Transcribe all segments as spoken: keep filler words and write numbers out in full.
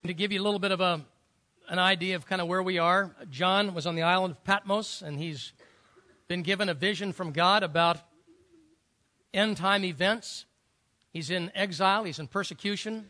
To give you a little bit of a an idea of kind of where we are, John was on the island of Patmos, and he's been given a vision from God about end-time events. He's in exile. He's in persecution.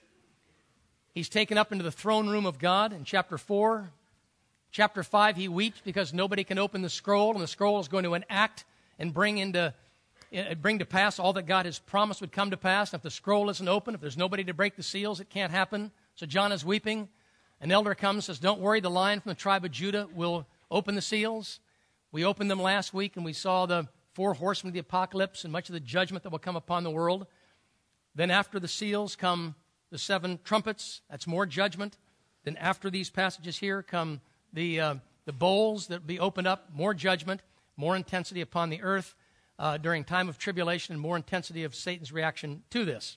He's taken up into the throne room of God in chapter four. Chapter five, he weeps because nobody can open the scroll, and the scroll is going to enact and bring into bring to pass all that God has promised would come to pass. And if the scroll isn't open, if there's nobody to break the seals, it can't happen. So John is weeping. An elder comes and says, don't worry, the Lion from the tribe of Judah will open the seals. We opened them last week, and we saw the four horsemen of the apocalypse and much of the judgment that will come upon the world. Then after the seals come the seven trumpets. That's more judgment. Then after these passages here come the uh, the bowls that will be opened up, more judgment, more intensity upon the earth uh, during time of tribulation, and more intensity of Satan's reaction to this.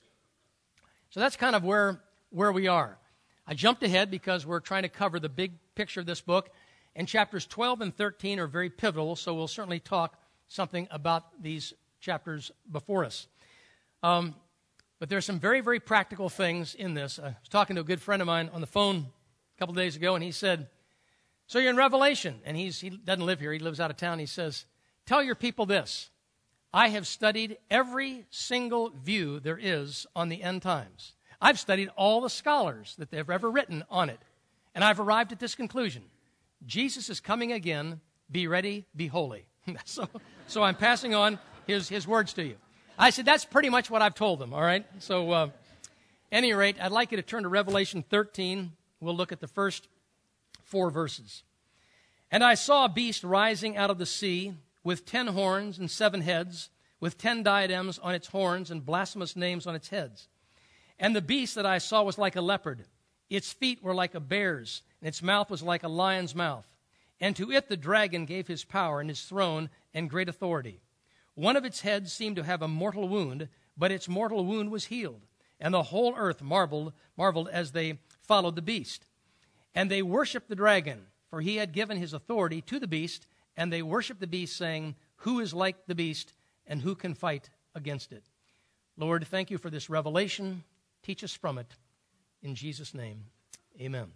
So that's kind of where, where we are. I jumped ahead because we're trying to cover the big picture of this book, and chapters twelve and thirteen are very pivotal, so we'll certainly talk something about these chapters before us. Um, but there's some very, very practical things in this. I was talking to a good friend of mine on the phone a couple of days ago, and he said, so you're in Revelation, and he's, he doesn't live here, he lives out of town. He says, tell your people this, I have studied every single view there is on the end times. I've studied all the scholars that they've ever written on it, and I've arrived at this conclusion. Jesus is coming again. Be ready, be holy. so, so I'm passing on his, his words to you. I said, that's pretty much what I've told them, all right? So, uh, any rate, I'd like you to turn to Revelation thirteen. We'll look at the first four verses. And I saw a beast rising out of the sea with ten horns and seven heads, with ten diadems on its horns and blasphemous names on its heads. And the beast that I saw was like a leopard. Its feet were like a bear's, and its mouth was like a lion's mouth. And to it the dragon gave his power and his throne and great authority. One of its heads seemed to have a mortal wound, but its mortal wound was healed. And the whole earth marveled, marveled as they followed the beast. And they worshipped the dragon, for he had given his authority to the beast, and they worshipped the beast, saying, who is like the beast, and who can fight against it? Lord, thank you for this revelation. Teach us from it. In Jesus' name, amen.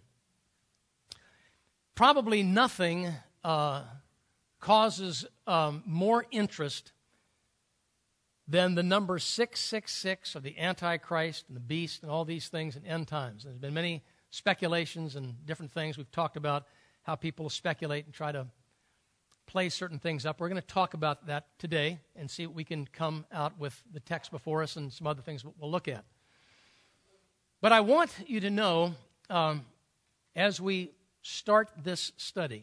Probably nothing uh, causes um, more interest than the number six six six of the Antichrist and the beast and all these things in end times. There's been many speculations and different things. We've talked about how people speculate and try to play certain things up. We're going to talk about that today and see what we can come out with the text before us and some other things we'll look at. But I want you to know, um, as we start this study,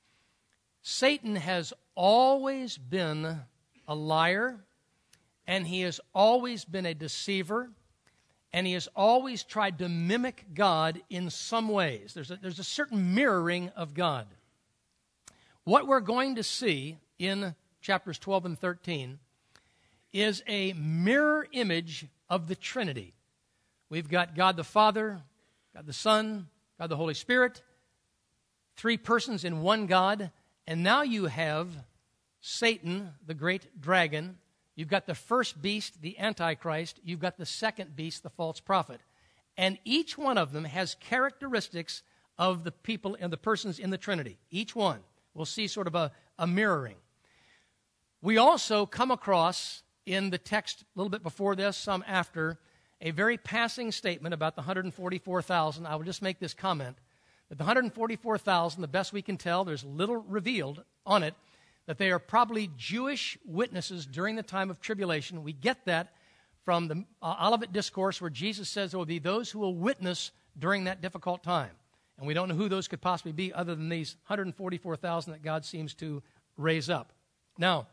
Satan has always been a liar, and he has always been a deceiver, and he has always tried to mimic God in some ways. There's a, there's a certain mirroring of God. What we're going to see in chapters twelve and thirteen is a mirror image of the Trinity. We've got God the Father, God the Son, God the Holy Spirit, three persons in one God, and now you have Satan, the great dragon. You've got the first beast, the Antichrist. You've got the second beast, the false prophet. And each one of them has characteristics of the people and the persons in the Trinity. Each one. We'll see sort of a, a mirroring. We also come across in the text a little bit before this, some after, a very passing statement about the one hundred forty-four thousand. I will just make this comment, that the one hundred forty-four thousand, the best we can tell, there's little revealed on it, that they are probably Jewish witnesses during the time of tribulation. We get that from the uh, Olivet Discourse, where Jesus says there will be those who will witness during that difficult time. And we don't know who those could possibly be other than these one hundred forty-four thousand that God seems to raise up. Now,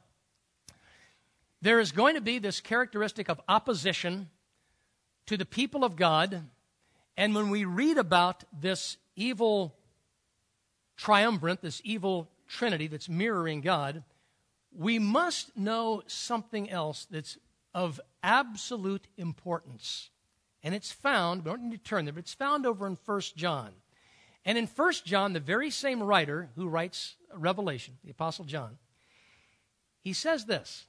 there is going to be this characteristic of opposition to the people of God, and when we read about this evil triumvirate, this evil Trinity that's mirroring God, we must know something else that's of absolute importance. And it's found, we don't need to turn there, but it's found over in First John. And in First John, the very same writer who writes Revelation, the Apostle John, he says this.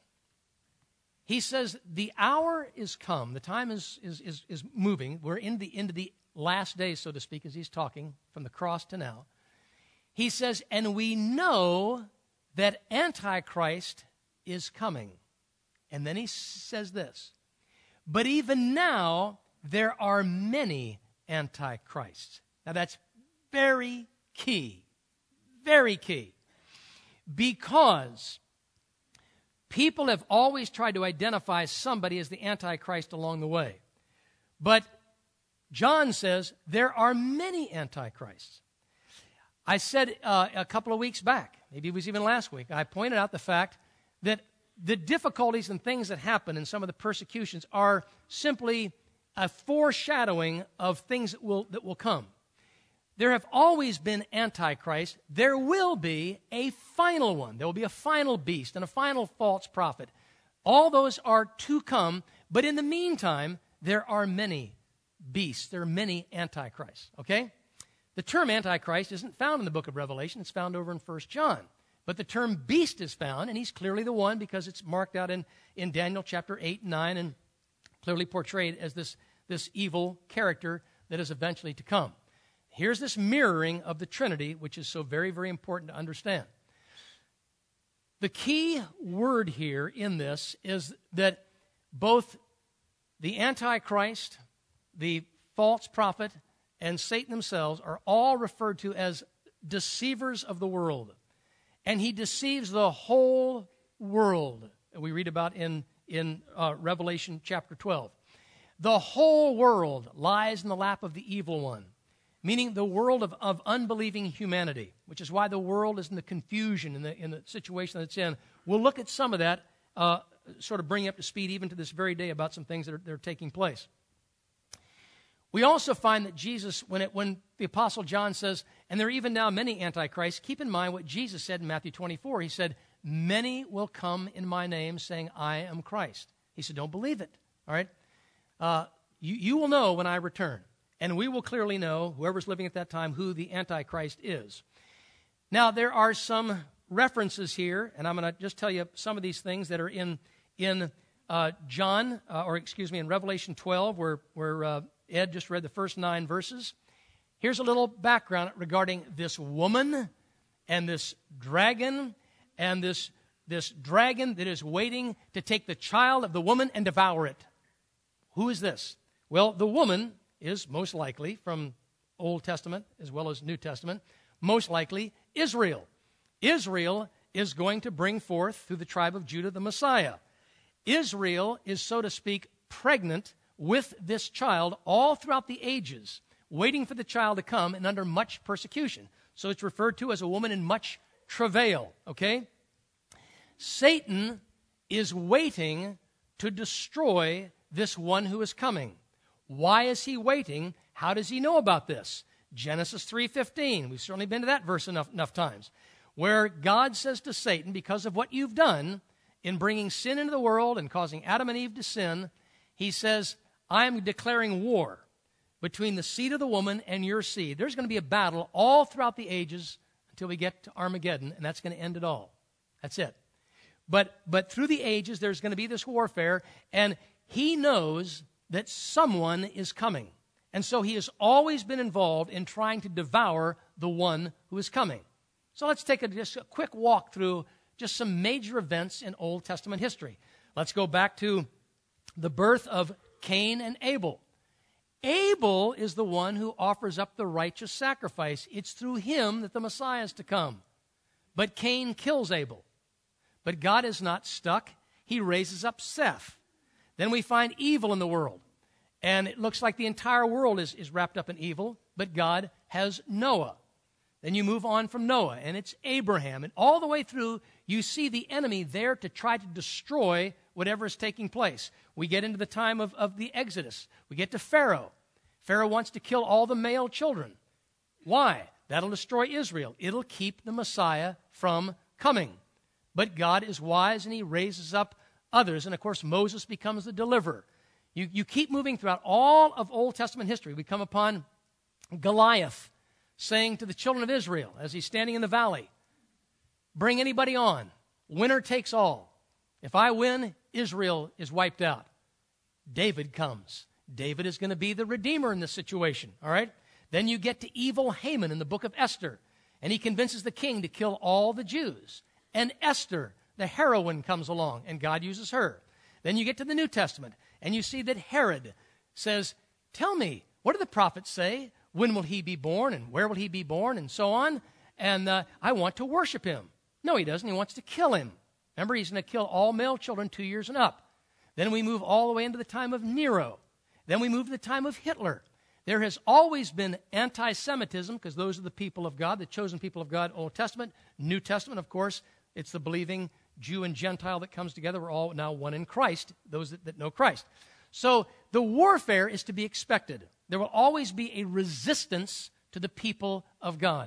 He says, the hour is come, the time is, is, is, is moving, we're in the, into the last days, so to speak, as he's talking from the cross to now. He says, and we know that Antichrist is coming. And then he says this, but even now there are many antichrists. Now that's very key, very key, because people have always tried to identify somebody as the Antichrist along the way. But John says there are many antichrists. I said uh, a couple of weeks back, maybe it was even last week, I pointed out the fact that the difficulties and things that happen in some of the persecutions are simply a foreshadowing of things that will, that will come. There have always been antichrists. There will be a final one. There will be a final beast and a final false prophet. All those are to come, but in the meantime, there are many beasts. There are many antichrists, okay? The term Antichrist isn't found in the book of Revelation. It's found over in First John. But the term beast is found, and he's clearly the one because it's marked out in, in Daniel chapter eight and nine and clearly portrayed as this, this evil character that is eventually to come. Here's this mirroring of the Trinity, which is so very, very important to understand. The key word here in this is that both the Antichrist, the false prophet, and Satan themselves are all referred to as deceivers of the world. And he deceives the whole world. We read about in, in uh, Revelation chapter twelve. The whole world lies in the lap of the evil one, meaning the world of, of unbelieving humanity, which is why the world is in the confusion in the, in the situation that it's in. We'll look at some of that, uh, sort of bring you up to speed even to this very day about some things that are, that are taking place. We also find that Jesus, when, it, when the Apostle John says, and there are even now many antichrists, keep in mind what Jesus said in Matthew twenty-four. He said, many will come in my name saying, I am Christ. He said, don't believe it, all right? Uh, you, you will know when I return, and we will clearly know, whoever's living at that time, who the Antichrist is. Now, there are some references here, and I'm going to just tell you some of these things that are in, in uh, John, uh, or excuse me, in Revelation twelve, where, where uh, Ed just read the first nine verses. Here's a little background regarding this woman and this dragon and this, this dragon that is waiting to take the child of the woman and devour it. Who is this? Well, the woman is most likely, from Old Testament as well as New Testament, most likely Israel. Israel is going to bring forth through the tribe of Judah the Messiah. Israel is, so to speak, pregnant with this child all throughout the ages, waiting for the child to come and under much persecution. So it's referred to as a woman in much travail, okay? Satan is waiting to destroy this one who is coming. Why is he waiting? How does he know about this? Genesis three fifteen. We've certainly been to that verse enough, enough times, where God says to Satan, because of what you've done in bringing sin into the world and causing Adam and Eve to sin, he says, I am declaring war between the seed of the woman and your seed. There's going to be a battle all throughout the ages until we get to Armageddon, and that's going to end it all. That's it. But, but through the ages, there's going to be this warfare, and he knows that someone is coming. And so he has always been involved in trying to devour the one who is coming. So let's take a, just a quick walk through just some major events in Old Testament history. Let's go back to the birth of Cain and Abel. Abel is the one who offers up the righteous sacrifice. It's through him that the Messiah is to come. But Cain kills Abel. But God is not stuck. He raises up Seth. Then we find evil in the world. And it looks like the entire world is, is wrapped up in evil, but God has Noah. Then you move on from Noah, and it's Abraham. And all the way through, you see the enemy there to try to destroy whatever is taking place. We get into the time of, of the Exodus. We get to Pharaoh. Pharaoh wants to kill all the male children. Why? That'll destroy Israel. It'll keep the Messiah from coming. But God is wise, and he raises up others. And, of course, Moses becomes the deliverer. You, you keep moving throughout all of Old Testament history. We come upon Goliath saying to the children of Israel as he's standing in the valley, bring anybody on. Winner takes all. If I win, Israel is wiped out. David comes, David is going to be the redeemer in this situation, all right? Then you get to evil Haman in the book of Esther, and he convinces the king to kill all the Jews. And Esther, the heroine, comes along, and God uses her. Then you get to the New Testament, and you see that Herod says, tell me, what do the prophets say? When will he be born, and where will he be born, and so on? And uh, I want to worship him. No, he doesn't. He wants to kill him. Remember, he's going to kill all male children two years and up. Then we move all the way into the time of Nero. Then we move to the time of Hitler. There has always been anti-Semitism, because those are the people of God, the chosen people of God, Old Testament. New Testament, of course, it's the believing Jew and Gentile that comes together. We're all now one in Christ, those that, that know Christ. So the warfare is to be expected. There will always be a resistance to the people of God.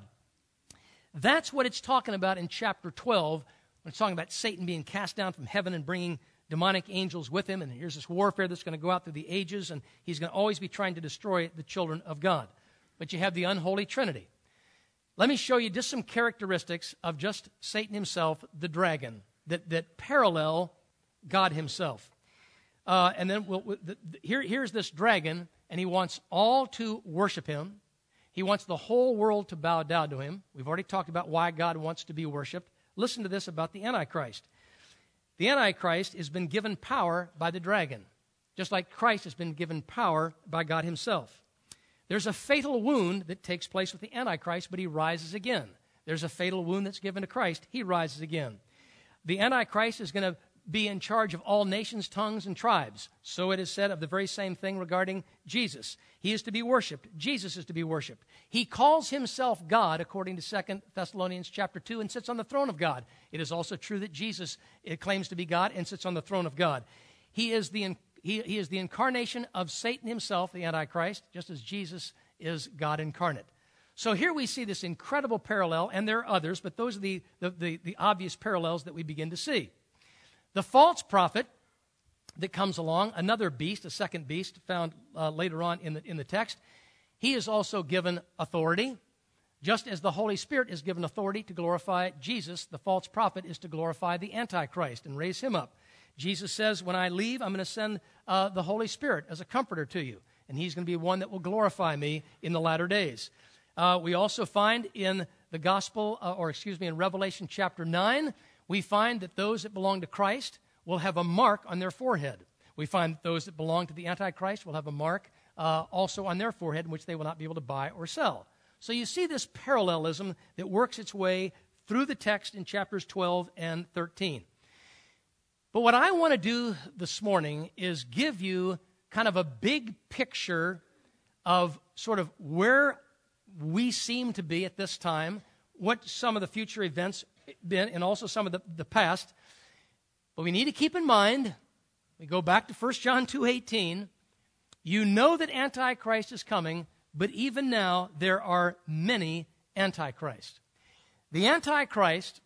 That's what it's talking about in chapter twelve, when it's talking about Satan being cast down from heaven and bringing demonic angels with him, and here's this warfare that's going to go out through the ages, and he's going to always be trying to destroy the children of God. But you have the unholy trinity. Let me show you just some characteristics of just Satan himself, the dragon, that, that parallel God himself. Uh, and then we'll, we'll, the, the, here, here's this dragon, and he wants all to worship him. He wants the whole world to bow down to him. We've already talked about why God wants to be worshiped. Listen to this about the Antichrist. The Antichrist has been given power by the dragon, just like Christ has been given power by God himself. There's a fatal wound that takes place with the Antichrist, but he rises again. There's a fatal wound that's given to Christ. He rises again. The Antichrist is going to be in charge of all nations, tongues, and tribes. So it is said of the very same thing regarding Jesus. He is to be worshipped. Jesus is to be worshipped. He calls himself God, according to Second Thessalonians chapter two, and sits on the throne of God. It is also true that Jesus claims to be God and sits on the throne of God. He is the, he, he is the incarnation of Satan himself, the Antichrist, just as Jesus is God incarnate. So here we see this incredible parallel, and there are others, but those are the, the, the, the obvious parallels that we begin to see. The false prophet that comes along, another beast, a second beast found uh, later on in the, in the text, he is also given authority. Just as the Holy Spirit is given authority to glorify Jesus, the false prophet is to glorify the Antichrist and raise him up. Jesus says, when I leave, I'm going to send uh, the Holy Spirit as a comforter to you, and he's going to be one that will glorify me in the latter days. Uh, we also find in the gospel, uh, or excuse me, in Revelation chapter nine, we find that those that belong to Christ will have a mark on their forehead. We find that those that belong to the Antichrist will have a mark uh, also on their forehead, in which they will not be able to buy or sell. So you see this parallelism that works its way through the text in chapters twelve and thirteen. But what I want to do this morning is give you kind of a big picture of sort of where we seem to be at this time, what some of the future events been, and also some of the, the past. But we need to keep in mind, we go back to First John two eighteen, you know that Antichrist is coming, but even now there are many Antichrists. The Antichrist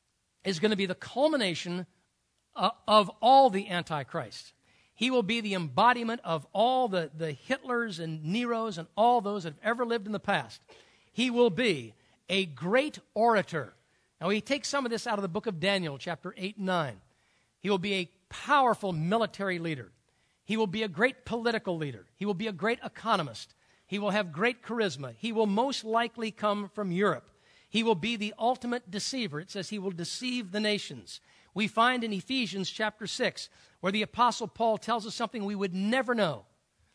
is going to be the culmination uh, of all the Antichrists. He will be the embodiment of all the, the Hitlers and Neros and all those that have ever lived in the past. He will be a great orator. Now, we take some of this out of the book of Daniel, chapter eight and nine. He will be a powerful military leader. He will be a great political leader. He will be a great economist. He will have great charisma. He will most likely come from Europe. He will be the ultimate deceiver. It says he will deceive the nations. We find in Ephesians chapter six, where the Apostle Paul tells us something we would never know.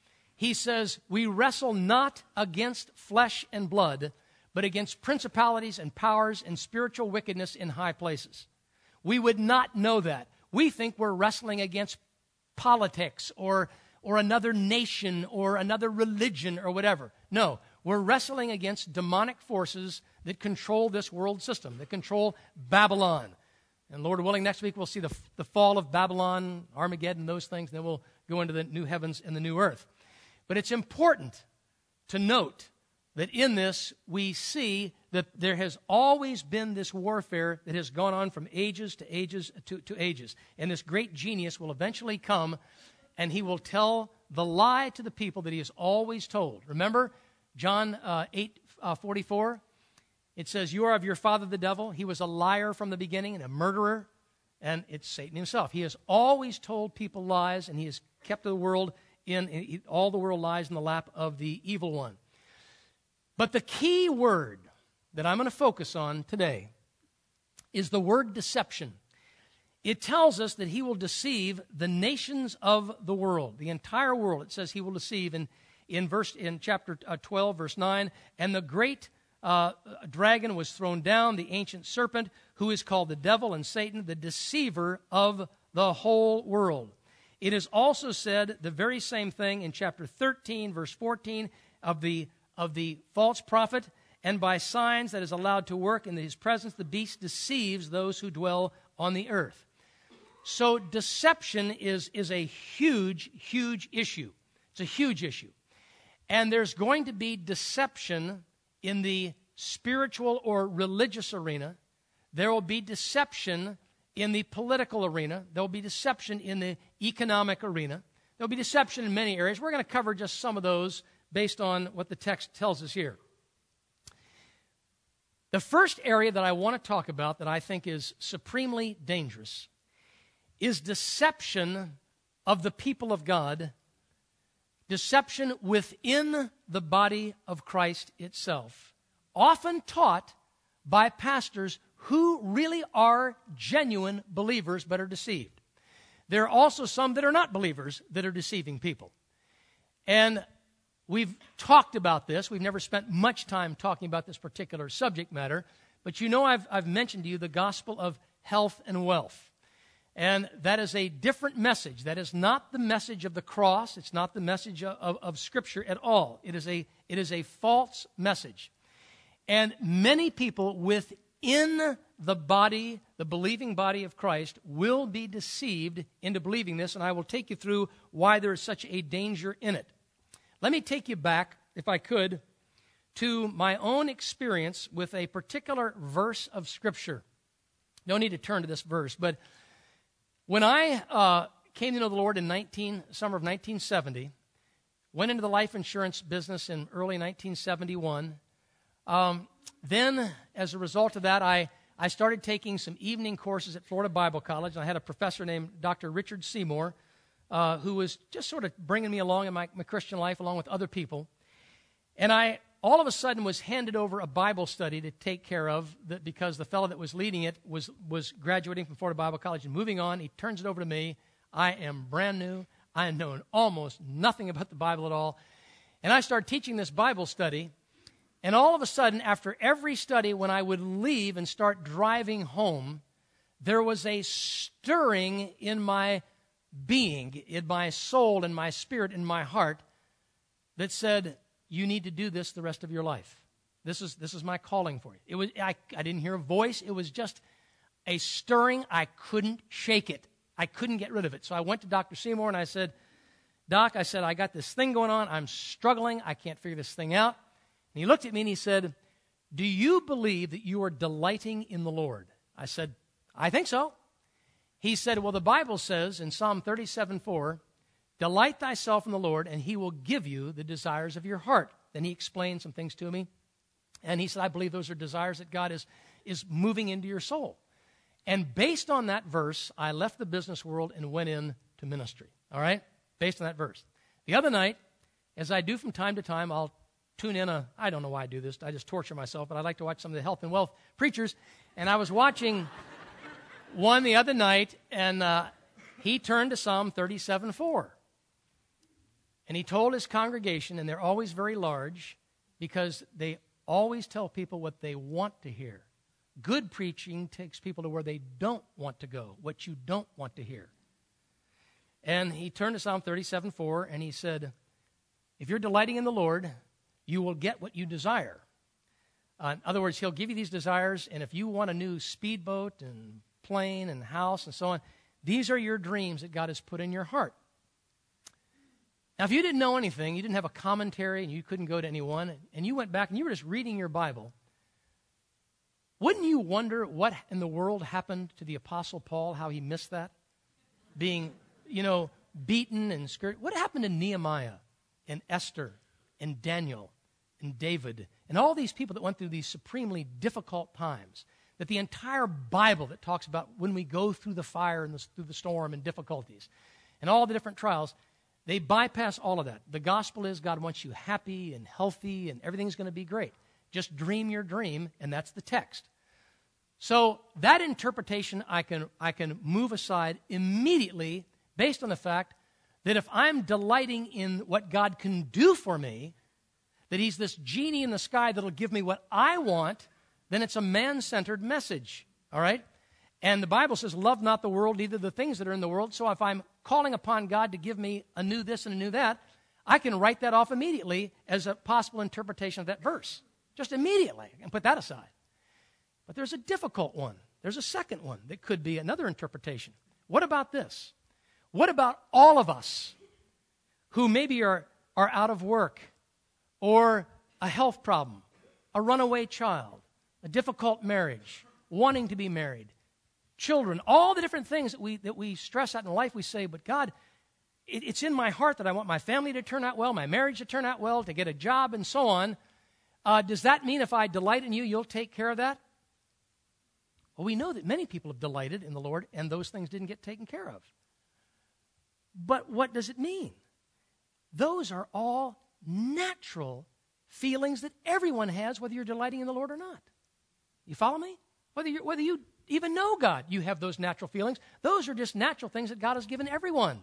He says, we wrestle not against flesh and blood, but against principalities and powers and spiritual wickedness in high places. We would not know that. We think we're wrestling against politics or, or another nation or another religion or whatever. No, we're wrestling against demonic forces that control this world system, that control Babylon. And Lord willing, next week we'll see the, the fall of Babylon, Armageddon, those things, and then we'll go into the new heavens and the new earth. But it's important to note that in this we see that there has always been this warfare that has gone on from ages to ages to, to ages. And this great genius will eventually come, and he will tell the lie to the people that he has always told. Remember John uh, eight forty-four? It says, you are of your father the devil. He was a liar from the beginning and a murderer, and it's Satan himself. He has always told people lies, and he has kept the world in, in all the world lies in the lap of the evil one. But the key word that I'm going to focus on today is the word deception. It tells us that he will deceive the nations of the world, the entire world. It says he will deceive in, in, verse, in chapter twelve, verse nine, and the great uh, dragon was thrown down, the ancient serpent, who is called the devil and Satan, the deceiver of the whole world. It is also said the very same thing in chapter thirteen, verse fourteen, of the, of the false prophet, and by signs that is allowed to work in his presence, the beast deceives those who dwell on the earth. So deception is, is a huge, huge issue. It's a huge issue. And there's going to be deception in the spiritual or religious arena. There will be deception in the political arena. There will be deception in the economic arena. There will be deception in many areas. We're going to cover just some of those based on what the text tells us here. The first area that I want to talk about that I think is supremely dangerous is deception of the people of God, deception within the body of Christ itself, often taught by pastors who really are genuine believers but are deceived. There are also some that are not believers that are deceiving people. And we've talked about this. We've never spent much time talking about this particular subject matter, but you know I've, I've mentioned to you the gospel of health and wealth. And that is a different message. That is not the message of the cross. It's not the message of, of, of Scripture at all. It is a, it is a false message. And many people within the body, the believing body of Christ, will be deceived into believing this, and I will take you through why there is such a danger in it. Let me take you back, if I could, to my own experience with a particular verse of Scripture. No need to turn to this verse, but when I uh, came to know the Lord in nineteen, summer of nineteen seventy, went into the life insurance business in early nineteen seventy-one, um, then as a result of that, I, I started taking some evening courses at Florida Bible College, and I had a professor named Doctor Richard Seymour, uh, who was just sort of bringing me along in my, my Christian life along with other people. And I all of a sudden was handed over a Bible study to take care of that because the fellow that was leading it was, was graduating from Florida Bible College and moving on. He turns it over to me. I am brand new. I know almost nothing about the Bible at all. And I started teaching this Bible study. And all of a sudden, after every study, when I would leave and start driving home, there was a stirring in my being, in my soul, in my spirit, in my heart that said, you need to do this the rest of your life. This is this is my calling for you. It was I, I didn't hear a voice. It was just a stirring. I couldn't shake it. I couldn't get rid of it. So I went to Doctor Seymour and I said, Doc, I said, I got this thing going on. I'm struggling. I can't figure this thing out. And he looked at me and he said, do you believe that you are delighting in the Lord? I said, I think so. He said, well, the Bible says in Psalm thirty-seven four, delight thyself in the Lord, and he will give you the desires of your heart. Then he explained some things to me. And he said, I believe those are desires that God is, is moving into your soul. And based on that verse, I left the business world and went into ministry. All right? Based on that verse. The other night, as I do from time to time, I'll tune in a, I don't know why I do this. I just torture myself, but I like to watch some of the health and wealth preachers. And I was watching one the other night, and uh, he turned to Psalm thirty-seven four. And he told his congregation, and they're always very large, because they always tell people what they want to hear. Good preaching takes people to where they don't want to go, what you don't want to hear. And he turned to Psalm thirty-seven four, and he said, if you're delighting in the Lord, you will get what you desire. Uh, in other words, he'll give you these desires, and if you want a new speedboat and plane and house and so on, these are your dreams that God has put in your heart. Now, if you didn't know anything, you didn't have a commentary, and you couldn't go to anyone, and you went back and you were just reading your Bible, wouldn't you wonder what in the world happened to the Apostle Paul, how he missed that? Being, you know, beaten and scourged. What happened to Nehemiah and Esther and Daniel and David and all these people that went through these supremely difficult times? That the entire Bible that talks about when we go through the fire and the, through the storm and difficulties and all the different trials, They bypass all of that. The gospel is God wants you happy and healthy and everything's going to be great. Just dream your dream, and that's the text. So that interpretation I can, I can move aside immediately based on the fact that if I'm delighting in what God can do for me, that he's this genie in the sky that'll give me what I want, then it's a man-centered message, all right? And the Bible says, love not the world, neither the things that are in the world. So if I'm calling upon God to give me a new this and a new that, I can write that off immediately as a possible interpretation of that verse. Just immediately, and put that aside. But there's a difficult one. There's a second one that could be another interpretation. What about this? What about all of us who maybe are, are out of work or a health problem, a runaway child, a difficult marriage, wanting to be married, children, all the different things that we that we stress out in life, we say, but God, it, it's in my heart that I want my family to turn out well, my marriage to turn out well, to get a job and so on. Uh, does that mean if I delight in you, you'll take care of that? Well, we know that many people have delighted in the Lord, and those things didn't get taken care of. But what does it mean? Those are all natural feelings that everyone has, whether you're delighting in the Lord or not. You follow me? Whether you whether you even know God, you have those natural feelings. Those are just natural things that God has given everyone.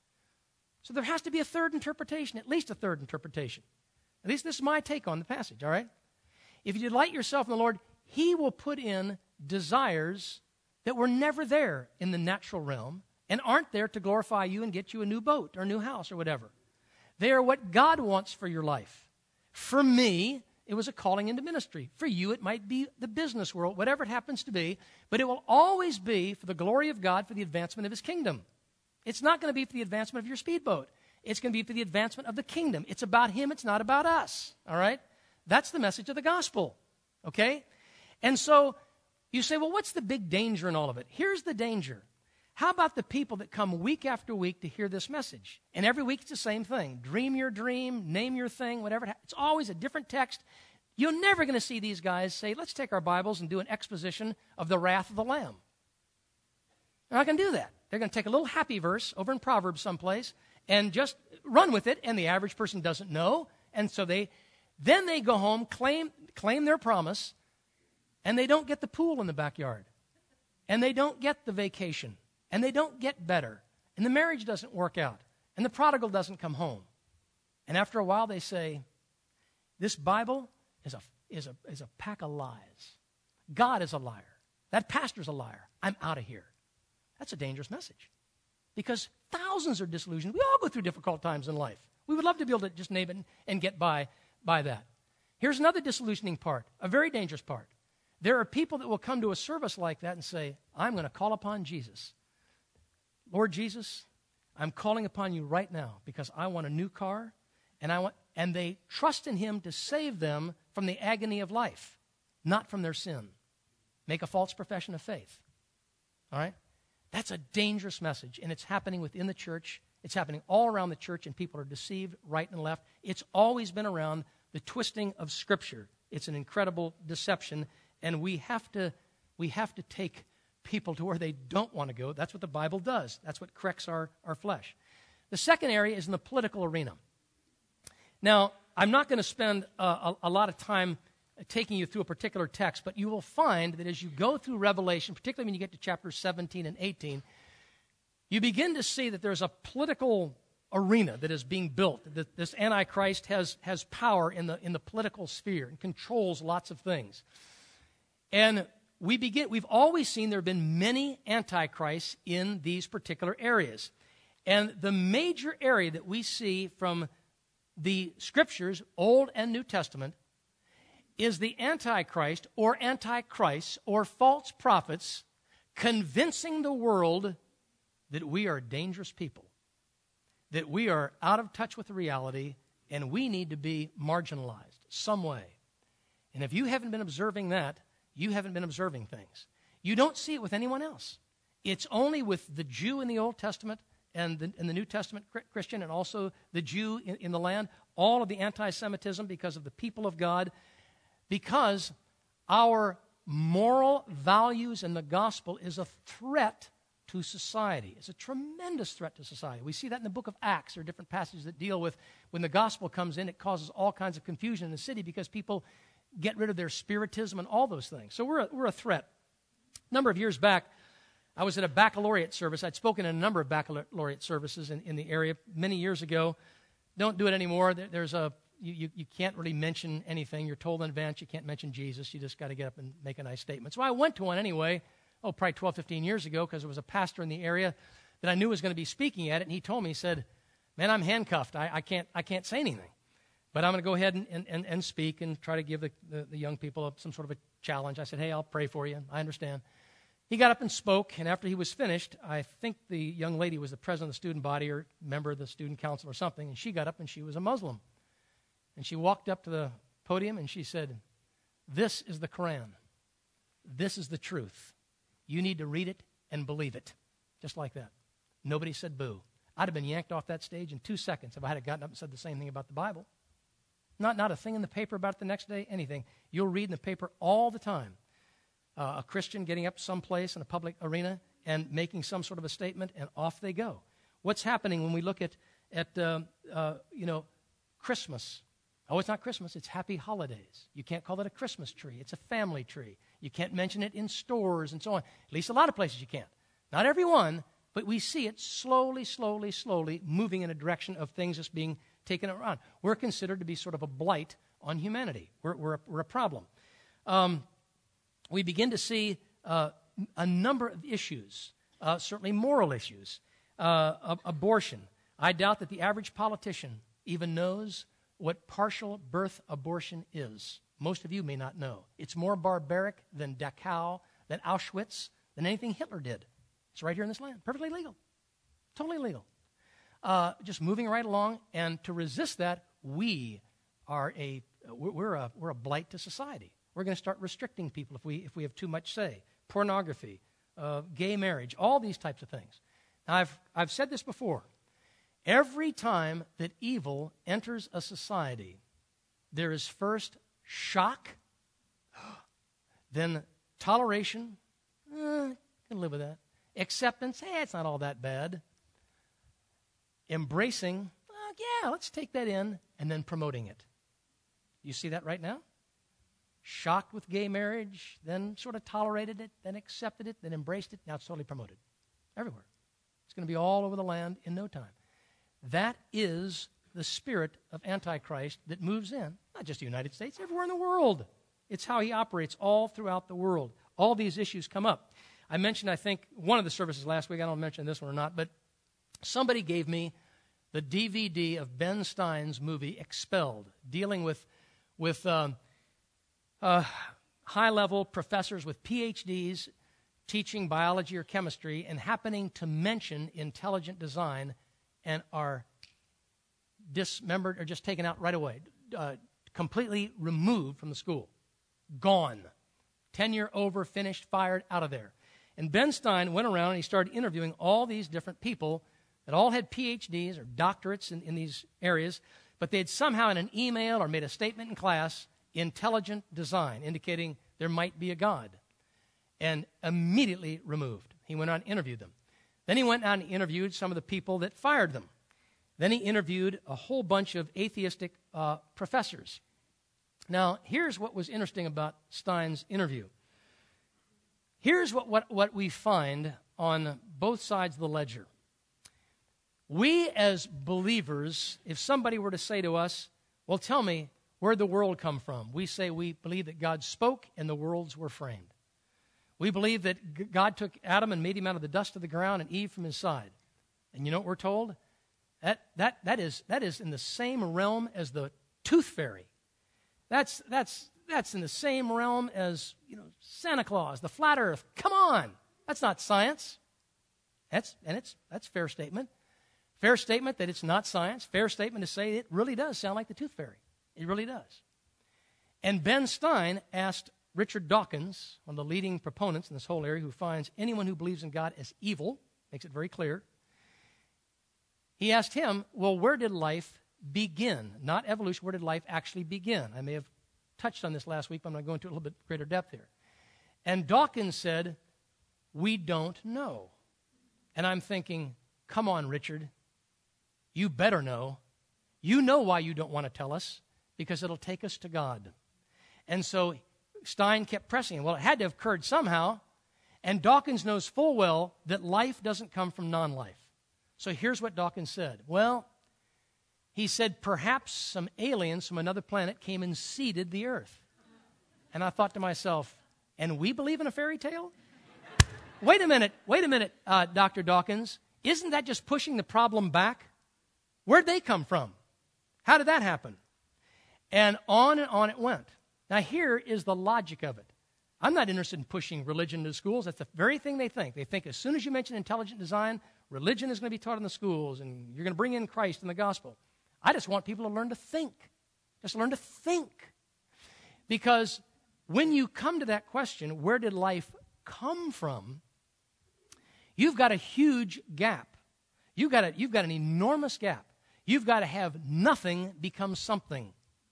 So there has to be a third interpretation, at least a third interpretation. At least this is my take on the passage, all right? If you delight yourself in the Lord, he will put in desires that were never there in the natural realm and aren't there to glorify you and get you a new boat or a new house or whatever. They are what God wants for your life. For me, it was a calling into ministry. For you, it might be the business world, whatever it happens to be, but it will always be for the glory of God, for the advancement of his kingdom. It's not going to be for the advancement of your speedboat. It's going to be for the advancement of the kingdom. It's about him. It's not about us. All right? That's the message of the gospel. Okay? And so you say, well, what's the big danger in all of it? Here's the danger. How about the people that come week after week to hear this message? And every week it's the same thing. Dream your dream, name your thing, whatever. It's always a different text. You're never going to see these guys say, let's take our Bibles and do an exposition of the wrath of the Lamb. They're not going to do that. They're going to take a little happy verse over in Proverbs someplace and just run with it, and the average person doesn't know. And so they, then they go home, claim, claim their promise, and they don't get the pool in the backyard. And they don't get the vacation. And they don't get better. And the marriage doesn't work out. And the prodigal doesn't come home. And after a while they say, this Bible is a, is a, is a pack of lies. God is a liar. That pastor's a liar. I'm out of here. That's a dangerous message. Because thousands are disillusioned. We all go through difficult times in life. We would love to be able to just name it and get by by that. Here's another disillusioning part, a very dangerous part. There are people that will come to a service like that and say, I'm going to call upon Jesus. Lord Jesus, I'm calling upon you right now because I want a new car, and I want, and they trust in him to save them from the agony of life, not from their sin. Make a false profession of faith. All right? That's a dangerous message, and it's happening within the church. It's happening all around the church, and people are deceived right and left. It's always been around the twisting of Scripture. It's an incredible deception, and we have to we have to take people to where they don't want to go. That's what the Bible does. That's what corrects our, our flesh. The second area is in the political arena. Now, I'm not going to spend a, a, a lot of time taking you through a particular text, but you will find that as you go through Revelation, particularly when you get to chapters seventeen and eighteen, you begin to see that there's a political arena that is being built. That this Antichrist has, has power in the, in the political sphere and controls lots of things. And we begin, we've always seen there have been many antichrists in these particular areas. And the major area that we see from the Scriptures, Old and New Testament, is the Antichrist or antichrists or false prophets convincing the world that we are dangerous people, that we are out of touch with the reality, and we need to be marginalized some way. And if you haven't been observing that, you haven't been observing things. You don't see it with anyone else. It's only with the Jew in the Old Testament and the, in the New Testament Christian, and also the Jew in, in the land, all of the anti-Semitism because of the people of God, because our moral values in the gospel is a threat to society. It's a tremendous threat to society. We see that in the book of Acts. There are different passages that deal with when the gospel comes in, it causes all kinds of confusion in the city because people get rid of their spiritism and all those things. So we're a, we're a threat. A number of years back, I was at a baccalaureate service. I'd spoken in a number of baccalaureate services in, in the area many years ago. Don't do it anymore. There, there's a you, you, you can't really mention anything. You're told in advance you can't mention Jesus. You just got to get up and make a nice statement. So I went to one anyway. Oh, probably twelve, fifteen years ago, because there was a pastor in the area that I knew was going to be speaking at it, and he told me, he said, man, I'm handcuffed. I, I can't I can't say anything. But I'm going to go ahead and, and, and speak and try to give the, the, the young people some sort of a challenge. I said, hey, I'll pray for you. I understand. He got up and spoke, and after he was finished, I think the young lady was the president of the student body or member of the student council or something, and she got up, and she was a Muslim. And she walked up to the podium, and she said, this is the Quran. This is the truth. You need to read it and believe it. Just like that. Nobody said boo. I'd have been yanked off that stage in two seconds if I had gotten up and said the same thing about the Bible. Not, not a thing in the paper about it the next day, anything. You'll read in the paper all the time. Uh, a Christian getting up someplace in a public arena and making some sort of a statement, and off they go. What's happening when we look at, at uh, uh, you know, Christmas? Oh, it's not Christmas. It's Happy Holidays. You can't call it a Christmas tree. It's a family tree. You can't mention it in stores and so on. At least a lot of places you can't. Not every one, but we see it slowly, slowly, slowly moving in a direction of things just being taken around. We're considered to be sort of a blight on humanity. We're, we're, a, we're a problem. Um, we begin to see uh, a number of issues, uh, certainly moral issues, uh, abortion. I doubt that the average politician even knows what partial birth abortion is. Most of you may not know. It's more barbaric than Dachau, than Auschwitz, than anything Hitler did. It's right here in this land. Perfectly legal. Totally legal. Uh, just moving right along, and to resist that, we are a we're a we're a blight to society. We're going to start restricting people if we if we have too much say. Pornography, uh, gay marriage, all these types of things. Now, I've I've said this before. Every time that evil enters a society, there is first shock, then toleration, eh, can live with that. Acceptance, hey, it's not all that bad. Embracing, oh, yeah, let's take that in, and then promoting it. You see that right now? Shocked with gay marriage, then sort of tolerated it, then accepted it, then embraced it. Now it's totally promoted. Everywhere. It's going to be all over the land in no time. That is the spirit of Antichrist that moves in, not just the United States, everywhere in the world. It's how he operates all throughout the world. All these issues come up. I mentioned, I think, one of the services last week, I don't mention this one or not, but somebody gave me the D V D of Ben Stein's movie, Expelled, dealing with, with um, uh, high-level professors with P H Ds teaching biology or chemistry and happening to mention intelligent design and are dismembered or just taken out right away, uh, completely removed from the school, gone, tenure over, finished, fired, out of there. And Ben Stein went around and he started interviewing all these different people that all had P H Ds or doctorates in, in these areas, but they had somehow in an email or made a statement in class, intelligent design, indicating there might be a God, and immediately removed. He went on and interviewed them. Then he went on and interviewed some of the people that fired them. Then he interviewed a whole bunch of atheistic uh, professors. Now, here's what was interesting about Stein's interview. Here's what, what, what we find on both sides of the ledger. We as believers, if somebody were to say to us, well, tell me, where'd the world come from? We say we believe that God spoke and the worlds were framed. We believe that God took Adam and made him out of the dust of the ground and Eve from his side. And you know what we're told? That, that, that, is, that is in the same realm as the tooth fairy. That's, that's, that's in the same realm as, you know, Santa Claus, the flat earth. Come on. That's not science. That's, and it's, that's a fair statement. Fair statement that it's not science. Fair statement to say it really does sound like the tooth fairy. It really does. And Ben Stein asked Richard Dawkins, one of the leading proponents in this whole area, who finds anyone who believes in God as evil, makes it very clear. He asked him, well, where did life begin? Not evolution, where did life actually begin? I may have touched on this last week, but I'm going to go into a little bit greater depth here. And Dawkins said, we don't know. And I'm thinking, come on, Richard, you better know. You know why you don't want to tell us, because it'll take us to God. And so Stein kept pressing him. Well, it had to have occurred somehow, and Dawkins knows full well that life doesn't come from non-life. So here's what Dawkins said. Well, he said, perhaps some aliens from another planet came and seeded the earth. And I thought to myself, and we believe in a fairy tale? Wait a minute, wait a minute, uh, Doctor Dawkins. Isn't that just pushing the problem back? Where'd they come from? How did that happen? And on and on it went. Now here is the logic of it. I'm not interested in pushing religion to schools. That's the very thing they think. They think as soon as you mention intelligent design, religion is going to be taught in the schools, and you're going to bring in Christ and the gospel. I just want people to learn to think. Just learn to think. Because when you come to that question, where did life come from? You've got a huge gap. You've got, a, you've got an enormous gap. You've got to have nothing become something.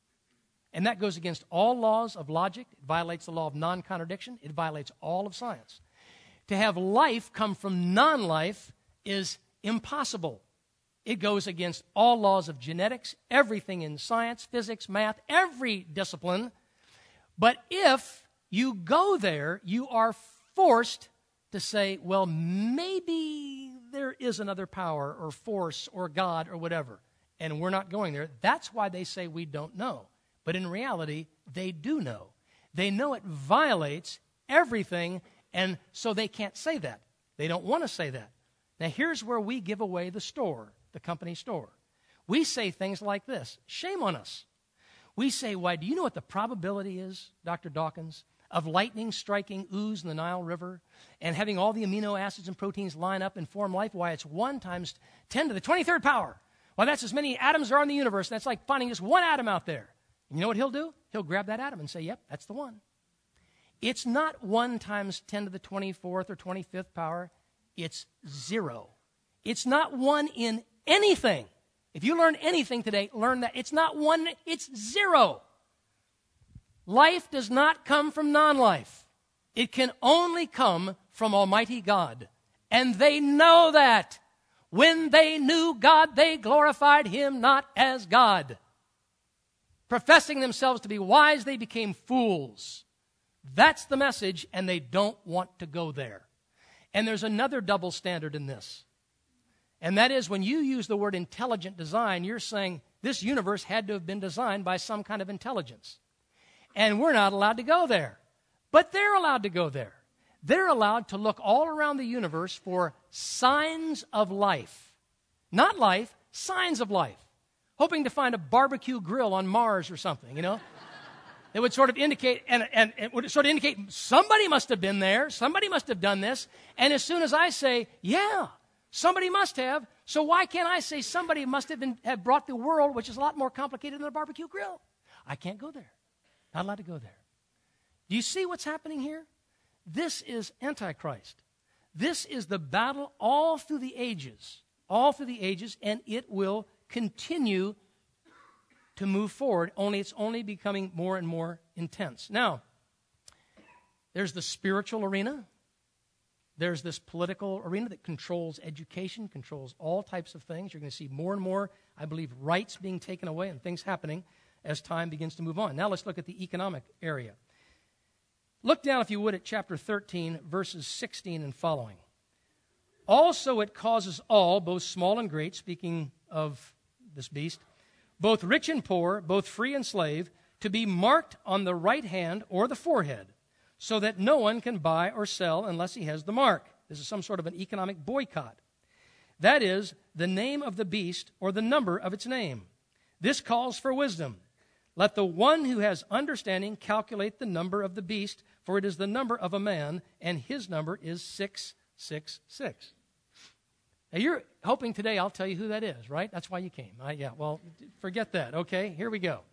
And that goes against all laws of logic. It violates the law of non-contradiction. It violates all of science. To have life come from non-life is impossible. It goes against all laws of genetics, everything in science, physics, math, every discipline. But if you go there, you are forced to say, well, maybe there is another power or force or God or whatever. And we're not going there. That's why they say we don't know. But in reality, they do know. They know it violates everything, and so they can't say that. They don't want to say that. Now, here's where we give away the store, the company store. We say things like this. Shame on us. We say, why, do you know what the probability is, Doctor Dawkins, of lightning striking ooze in the Nile River and having all the amino acids and proteins line up and form life? Why, it's one times ten to the twenty-third power. Well, that's as many atoms there are in the universe, and that's like finding just one atom out there. And you know what he'll do? He'll grab that atom and say, yep, that's the one. It's not one times ten to the twenty-fourth or twenty-fifth power. It's zero. It's not one in anything. If you learn anything today, learn that. It's not one, it's zero. Life does not come from non-life. It can only come from Almighty God. And they know that. When they knew God, they glorified Him not as God. Professing themselves to be wise, they became fools. That's the message, and they don't want to go there. And there's another double standard in this. And that is when you use the word intelligent design, you're saying this universe had to have been designed by some kind of intelligence. And we're not allowed to go there. But they're allowed to go there. They're allowed to look all around the universe for signs of life. Not life, signs of life. Hoping to find a barbecue grill on Mars or something, you know. It would sort of indicate, and, and it would sort of indicate somebody must have been there, somebody must have done this. And as soon as I say, yeah, somebody must have, so why can't I say somebody must have, been, have brought the world, which is a lot more complicated than a barbecue grill? I can't go there. Not allowed to go there. Do you see what's happening here? This is Antichrist. This is the battle all through the ages, all through the ages, and it will continue to move forward, only it's only becoming more and more intense. Now, there's the spiritual arena. There's this political arena that controls education, controls all types of things. You're going to see more and more, I believe, rights being taken away and things happening as time begins to move on. Now let's look at the economic area. Look down, if you would, at chapter thirteen, verses sixteen and following. Also it causes all, both small and great, speaking of this beast, both rich and poor, both free and slave, to be marked on the right hand or the forehead, so that no one can buy or sell unless he has the mark. This is some sort of an economic boycott. That is, the name of the beast or the number of its name. This calls for wisdom. Let the one who has understanding calculate the number of the beast, for it is the number of a man, and his number is six six six. Now, you're hoping today I'll tell you who that is, right? That's why you came. Uh, yeah, well, forget that. Okay, here we go.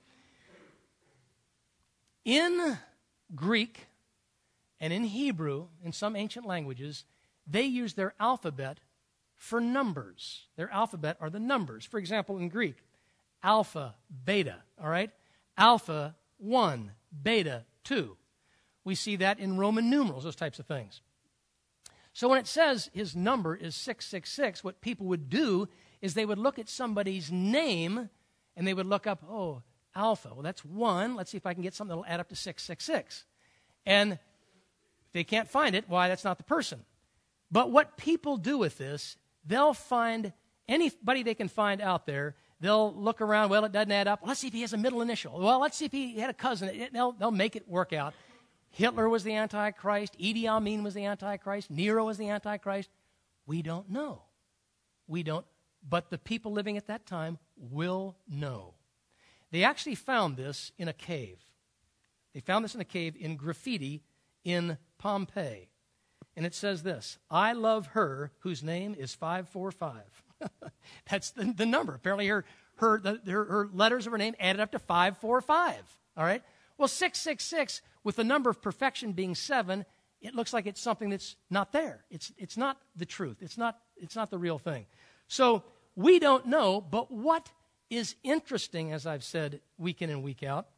In Greek and in Hebrew, in some ancient languages, they use their alphabet for numbers. Their alphabet are the numbers. For example, in Greek, alpha, beta, all right? Alpha, one, beta, two. We see that in Roman numerals, those types of things. So when it says his number is six six six, what people would do is they would look at somebody's name and they would look up, oh, Alpha. Well, that's one. Let's see if I can get something that will add up to six six six. And if they can't find it, why, that's not the person. But what people do with this, they'll find anybody they can find out there. They'll look around. Well, it doesn't add up. Well, let's see if he has a middle initial. Well, let's see if he had a cousin. It, they'll, they'll make it work out. Hitler was the Antichrist. Idi Amin was the Antichrist. Nero was the Antichrist. We don't know. We don't. But the people living at that time will know. They actually found this in a cave. They found this in a cave in graffiti in Pompeii. And it says this, I love her whose name is five four five. That's the, the number. Apparently her, her, the, her, her letters of her name added up to five four five. All right? Well, six six six, with the number of perfection being seven, it looks like it's something that's not there. It's, it's not the truth. It's not, it's not the real thing. So we don't know, but what is interesting, as I've said week in and week out,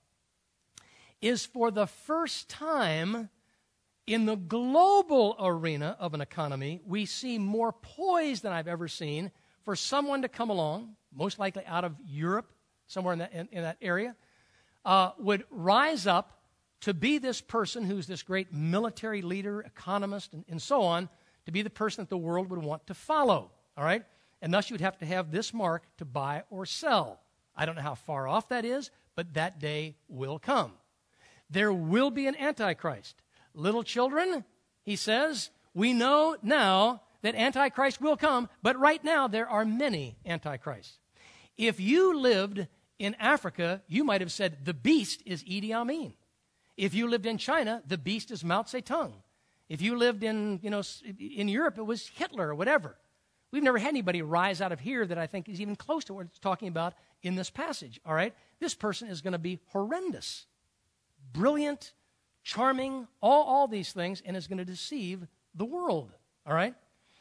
is for the first time in the global arena of an economy, we see more poise than I've ever seen for someone to come along, most likely out of Europe, somewhere in that, in, in that area, uh, would rise up to be this person who's this great military leader, economist, and, and so on, to be the person that the world would want to follow, all right? And thus you'd have to have this mark to buy or sell. I don't know how far off that is, but that day will come. There will be an Antichrist. Little children, he says, we know now that Antichrist will come, but right now there are many Antichrists. If you lived in Africa, you might have said the beast is Idi Amin. If you lived in China, the beast is Mao Zedong. If you lived in, you know, in Europe, it was Hitler or whatever. We've never had anybody rise out of here that I think is even close to what it's talking about in this passage, all right? This person is going to be horrendous, brilliant, charming, all, all these things, and is going to deceive the world, all right?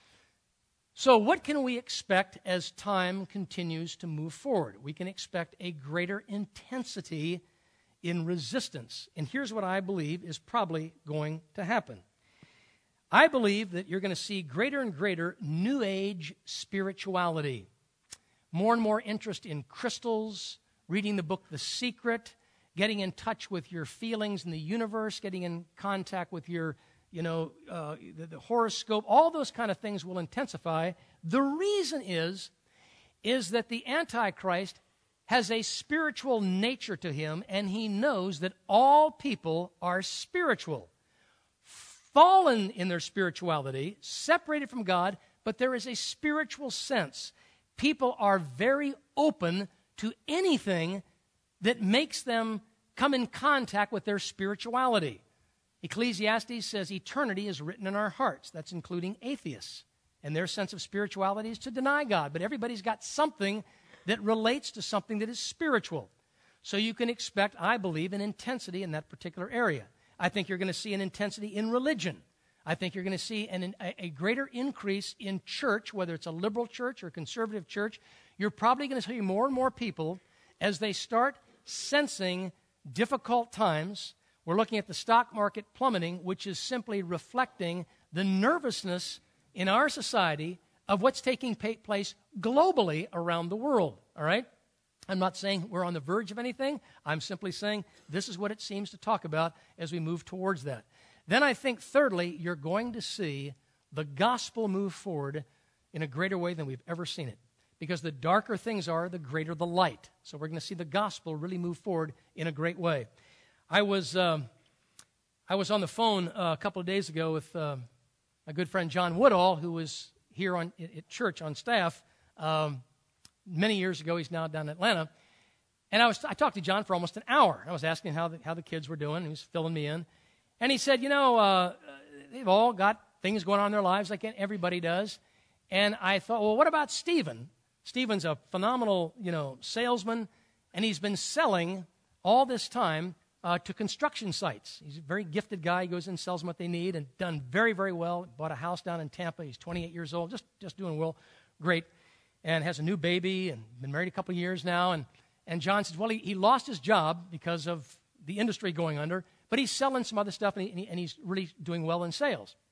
So what can we expect as time continues to move forward? We can expect a greater intensity in resistance. And here's what I believe is probably going to happen. I believe that you're going to see greater and greater New Age spirituality, more and more interest in crystals, reading the book The Secret, getting in touch with your feelings in the universe, getting in contact with your, you know, uh, the, the horoscope. All those kind of things will intensify. The reason is, is that the Antichrist has a spiritual nature to him, and he knows that all people are spiritual. Fallen in their spirituality, separated from God, but there is a spiritual sense. People are very open to anything that makes them come in contact with their spirituality. Ecclesiastes says eternity is written in our hearts. That's including atheists. And their sense of spirituality is to deny God. But everybody's got something that relates to something that is spiritual. So you can expect, I believe, an intensity in that particular area. I think you're going to see an intensity in religion. I think you're going to see an, a, a greater increase in church, whether it's a liberal church or a conservative church. You're probably going to see more and more people as they start sensing difficult times. We're looking at the stock market plummeting, which is simply reflecting the nervousness in our society of what's taking place globally around the world, all right? I'm not saying we're on the verge of anything. I'm simply saying this is what it seems to talk about as we move towards that. Then I think, thirdly, you're going to see the gospel move forward in a greater way than we've ever seen it. Because the darker things are, the greater the light. So we're going to see the gospel really move forward in a great way. I was um, I was on the phone uh, a couple of days ago with uh, my good friend John Woodall, who was here on, at church on staff. Um, Many years ago, he's now down in Atlanta. And I was I talked to John for almost an hour. I was asking how the, how the kids were doing. He was filling me in. And he said, you know, uh, they've all got things going on in their lives like everybody does. And I thought, well, what about Stephen? Stephen's a phenomenal, you know, salesman. And he's been selling all this time uh, to construction sites. He's a very gifted guy. He goes in and sells them what they need and done very, very well. Bought a house down in Tampa. He's twenty-eight years old, just, just doing well. Great. And has a new baby and been married a couple of years now. And, and John says, well, he, he lost his job because of the industry going under, but he's selling some other stuff, and, he, and he's really doing well in sales.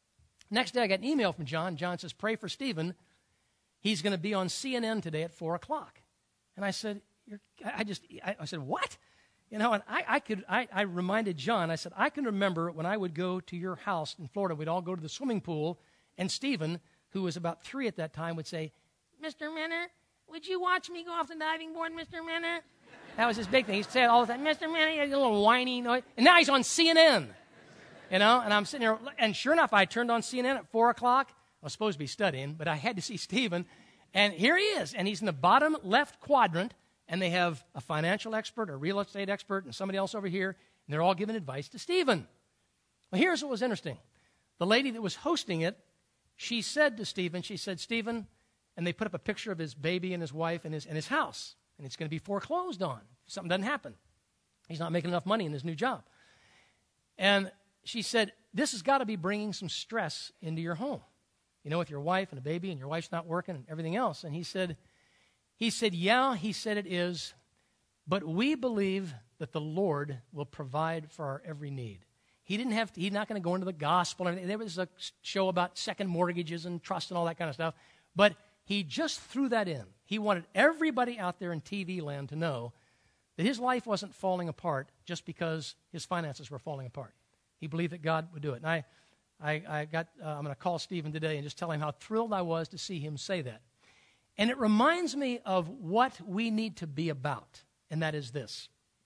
Next day, I got an email from John. John says, pray for Stephen. He's going to be on C N N today at four o'clock. And I said, You're, I just, I, I said, what? You know, and I, I could, I, I reminded John, I said, I can remember when I would go to your house in Florida, we'd all go to the swimming pool, and Stephen, who was about three at that time, would say, Mister Minner, would you watch me go off the diving board, Mister Minner? That was his big thing. He'd say it all the time, Mister Minner, you a little whiny noise. And now he's on C N N, you know, and I'm sitting there, and sure enough, I turned on C N N at four o'clock. I was supposed to be studying, but I had to see Stephen, and here he is, and he's in the bottom left quadrant, and they have a financial expert, a real estate expert, and somebody else over here, and they're all giving advice to Stephen. Well, here's what was interesting. The lady that was hosting it, she said to Stephen, she said, Stephen, and they put up a picture of his baby and his wife and his, and his house, and it's going to be foreclosed on if something doesn't happen. He's not making enough money in his new job. And she said, this has got to be bringing some stress into your home, you know, with your wife and a baby, and your wife's not working and everything else. And he said, He said, yeah, he said it is, but we believe that the Lord will provide for our every need. He didn't have to, he's not going to go into the gospel. Or anything. There was a show about second mortgages and trust and all that kind of stuff, but he just threw that in. He wanted everybody out there in T V land to know that his life wasn't falling apart just because his finances were falling apart. He believed that God would do it. And I, I, I got, uh, I'm going to call Stephen today and just tell him how thrilled I was to see him say that. And it reminds me of what we need to be about, and that is this.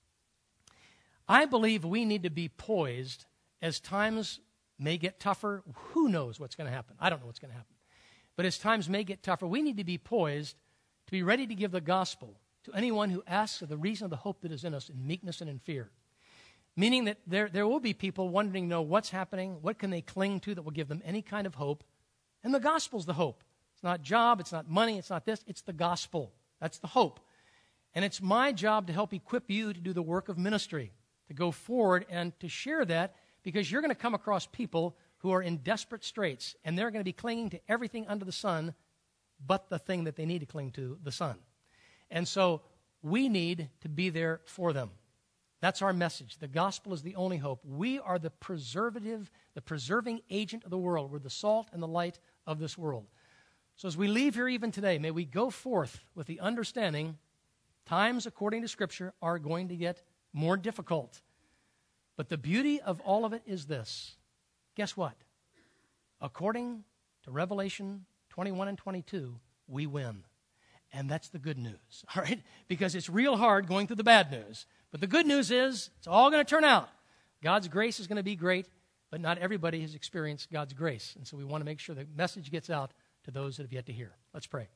I believe we need to be poised as times may get tougher. Who knows what's going to happen? I don't know what's going to happen. But as times may get tougher, we need to be poised to be ready to give the gospel to anyone who asks of the reason of the hope that is in us in meekness and in fear. Meaning that there, there will be people wondering to know what's happening, what can they cling to that will give them any kind of hope. And the gospel's the hope. It's not job, it's not money, it's not this, it's the gospel. That's the hope. And it's my job to help equip you to do the work of ministry, to go forward and to share that, because you're going to come across people who are in desperate straits, and they're going to be clinging to everything under the sun but the thing that they need to cling to, the sun. And so we need to be there for them. That's our message. The gospel is the only hope. We are the preservative, the preserving agent of the world. We're the salt and the light of this world. So as we leave here even today, may we go forth with the understanding times, according to Scripture, are going to get more difficult. But the beauty of all of it is this. Guess what? According to Revelation twenty-one and twenty-two, we win. And that's the good news, all right? Because it's real hard going through the bad news. But the good news is it's all going to turn out. God's grace is going to be great, but not everybody has experienced God's grace. And so we want to make sure the message gets out to those that have yet to hear. Let's pray.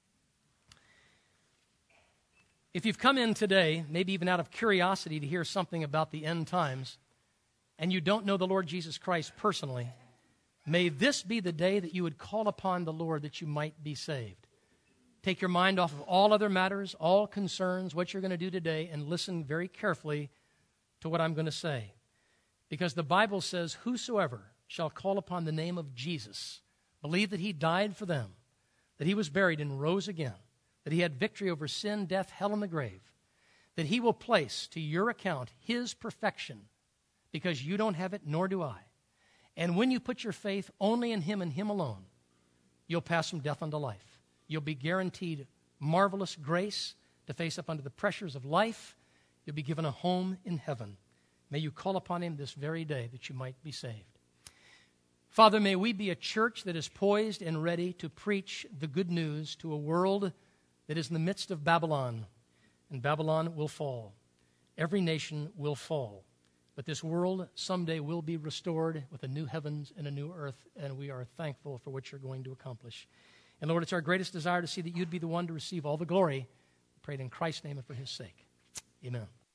If you've come in today, maybe even out of curiosity to hear something about the end times, and you don't know the Lord Jesus Christ personally, may this be the day that you would call upon the Lord that you might be saved. Take your mind off of all other matters, all concerns, what you're going to do today, and listen very carefully to what I'm going to say. Because the Bible says, whosoever shall call upon the name of Jesus, believe that he died for them, that he was buried and rose again, that he had victory over sin, death, hell, and the grave, that he will place to your account his perfection, because you don't have it, nor do I. And when you put your faith only in him and him alone, you'll pass from death unto life. You'll be guaranteed marvelous grace to face up under the pressures of life. You'll be given a home in heaven. May you call upon him this very day that you might be saved. Father, may we be a church that is poised and ready to preach the good news to a world that is in the midst of Babylon. And Babylon will fall. Every nation will fall. But this world someday will be restored with a new heavens and a new earth, and we are thankful for what you're going to accomplish. And Lord, it's our greatest desire to see that you'd be the one to receive all the glory. We pray it in Christ's name and for his sake. Amen.